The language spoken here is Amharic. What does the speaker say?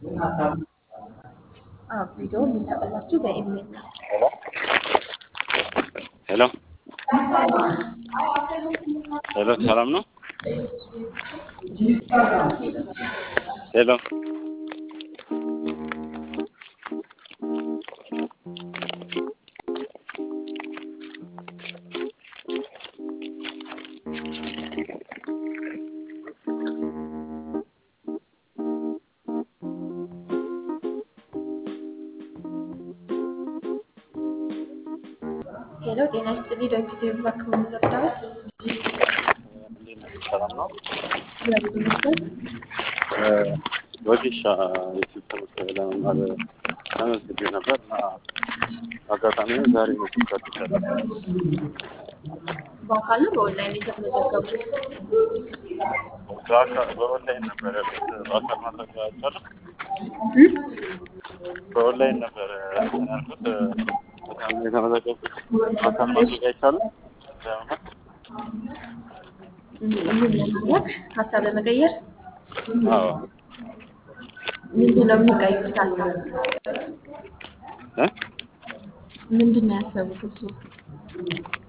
ቪዲዮ የሚላክላችሁ በኢሜል ነው። ሄሎ ሄሎ ሰላም ነው? ሄሎ ሄሎ ጤና ይስጥልኝ። ዶክተር ይባርክ መረዳት ሰላም ነው? እግዚአብሔር ይመስገን። ወዲሻ የትምህርት ለመማር ተመዝግቤ ነበር እና አጋጣሚ ዛሬ ነው ተከታተለ በአካል ነው በኦንላይን የተመዘገቡት? በኦንላይን ነበር በአካል ማድረግ አይቻልም። በኦንላይን ነበር ያልኩት በጣም የተመዘገቡት በአካል ማድረግ አይቻልም። ምን ለማድረግ ሀሳብ ለመቀየር አዎ ምንድን ነው የሚቀይሩት ሀሳብ? ምንድን ነው ያሰቡት እሱ?